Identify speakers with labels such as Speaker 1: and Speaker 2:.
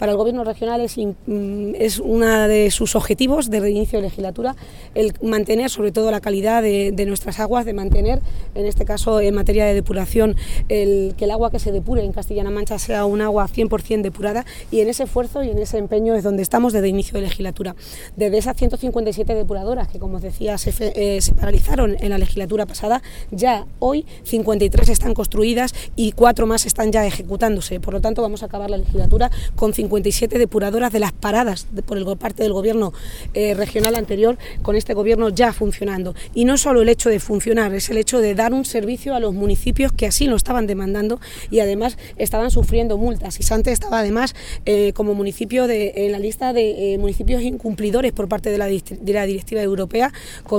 Speaker 1: Para el Gobierno regional es uno de sus objetivos de reinicio de legislatura el mantener sobre todo la calidad de nuestras aguas, de mantener, en este caso en materia de depuración, que el agua que se depure en Castilla-La Mancha sea un agua 100% depurada, y en ese esfuerzo y en ese empeño es donde estamos desde inicio de legislatura. Desde esas 157 depuradoras que, como os decía, se paralizaron en la legislatura pasada, ya hoy 53 están construidas y 4 más están ya ejecutándose. Por lo tanto, vamos a acabar la legislatura con 57 depuradoras de las paradas por parte del Gobierno regional anterior, con este Gobierno ya funcionando. Y no solo el hecho de funcionar, es el hecho de dar un servicio a los municipios que así lo estaban demandando y además estaban sufriendo multas. Y Sante estaba además como municipio en la lista de municipios incumplidores por parte de la Directiva Europea, con